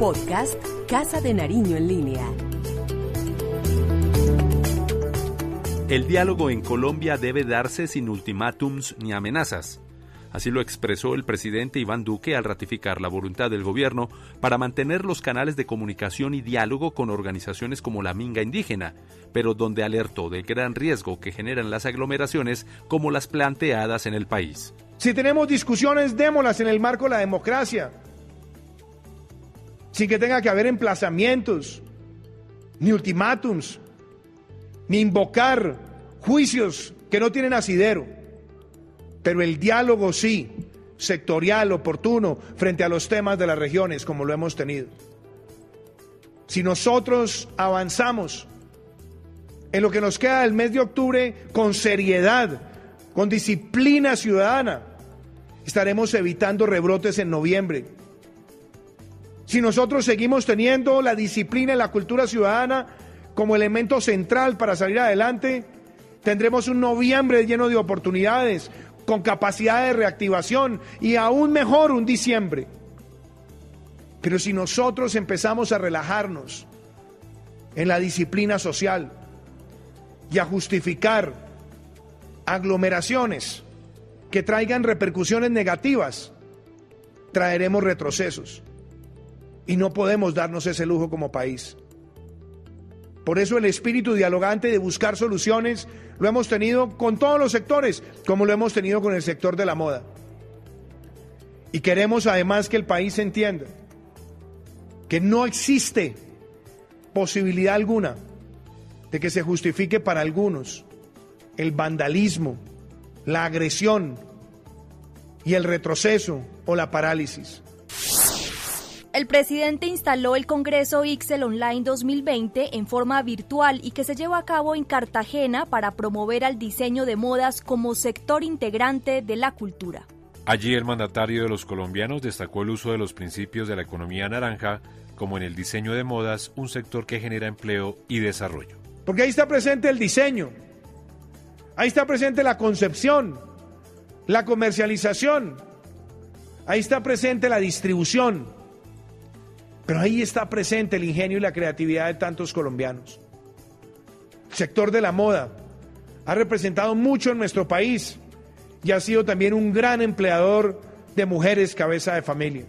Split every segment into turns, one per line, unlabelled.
Podcast Casa de Nariño en línea.
El diálogo en Colombia debe darse sin ultimátums ni amenazas. Así lo expresó el presidente Iván Duque al ratificar la voluntad del gobierno para mantener los canales de comunicación y diálogo con organizaciones como la Minga Indígena, pero donde alertó del gran riesgo que generan las aglomeraciones como las planteadas en el país.
Si tenemos discusiones, démoslas en el marco de la democracia, sin que tenga que haber emplazamientos, ni ultimátums, ni invocar juicios que no tienen asidero. Pero el diálogo sí, sectorial, oportuno, frente a los temas de las regiones, como lo hemos tenido. Si nosotros avanzamos en lo que nos queda del mes de octubre con seriedad, con disciplina ciudadana, estaremos evitando rebrotes en noviembre. Si nosotros seguimos teniendo la disciplina y la cultura ciudadana como elemento central para salir adelante, tendremos un noviembre lleno de oportunidades, con capacidad de reactivación y aún mejor un diciembre. Pero si nosotros empezamos a relajarnos en la disciplina social y a justificar aglomeraciones que traigan repercusiones negativas, traeremos retrocesos y no podemos darnos ese lujo como país. Por eso el espíritu dialogante de buscar soluciones lo hemos tenido con todos los sectores, como lo hemos tenido con el sector de la moda. Y queremos además que el país entienda que no existe posibilidad alguna de que se justifique para algunos el vandalismo, la agresión y el retroceso o la parálisis.
El presidente instaló el Congreso Ixel Online 2020 en forma virtual y que se lleva a cabo en Cartagena para promover al diseño de modas como sector integrante de la cultura.
Allí el mandatario de los colombianos destacó el uso de los principios de la economía naranja, como en el diseño de modas, un sector que genera empleo y desarrollo.
Porque ahí está presente el diseño, ahí está presente la concepción, la comercialización, ahí está presente la distribución. Pero ahí está presente el ingenio y la creatividad de tantos colombianos. El sector de la moda ha representado mucho en nuestro país y ha sido también un gran empleador de mujeres cabeza de familia.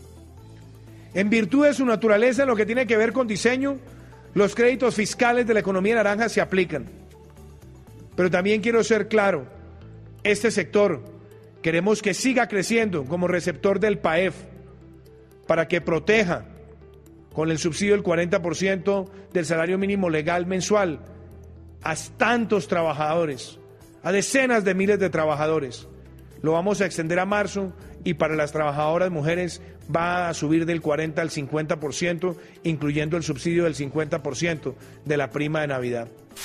En virtud de su naturaleza, en lo que tiene que ver con diseño, los créditos fiscales de la economía naranja se aplican. Pero también quiero ser claro, este sector queremos que siga creciendo como receptor del PAEF para que proteja con el subsidio del 40% del salario mínimo legal mensual a tantos trabajadores, a decenas de miles de trabajadores. Lo vamos a extender a marzo y para las trabajadoras mujeres va a subir del 40 al 50%, incluyendo el subsidio del 50% de la prima de Navidad.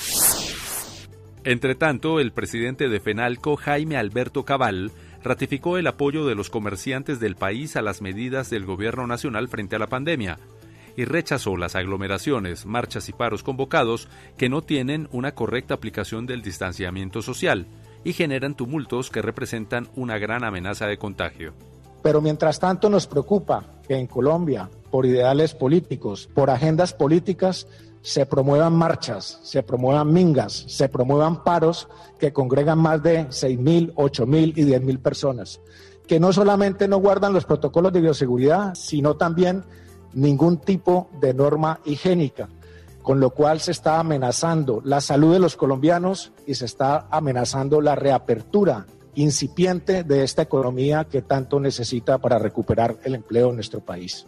Entre tanto, el presidente de FENALCO, Jaime Alberto Cabal, ratificó el apoyo de los comerciantes del país a las medidas del gobierno nacional frente a la pandemia y rechazó las aglomeraciones, marchas y paros convocados que no tienen una correcta aplicación del distanciamiento social y generan tumultos que representan una gran amenaza de contagio.
Pero mientras tanto nos preocupa que en Colombia, por ideales políticos, por agendas políticas, se promuevan marchas, se promuevan mingas, se promuevan paros que congregan más de 6.000, 8.000 y 10.000 personas, que no solamente no guardan los protocolos de bioseguridad, sino también ningún tipo de norma higiénica, con lo cual se está amenazando la salud de los colombianos y se está amenazando la reapertura incipiente de esta economía que tanto necesita para recuperar el empleo en nuestro país.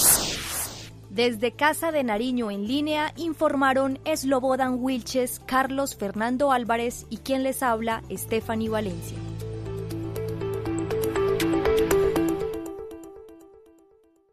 Desde Casa de Nariño en línea informaron Slobodan Wilches, Carlos Fernando Álvarez y quien les habla, Stephanie Valencia.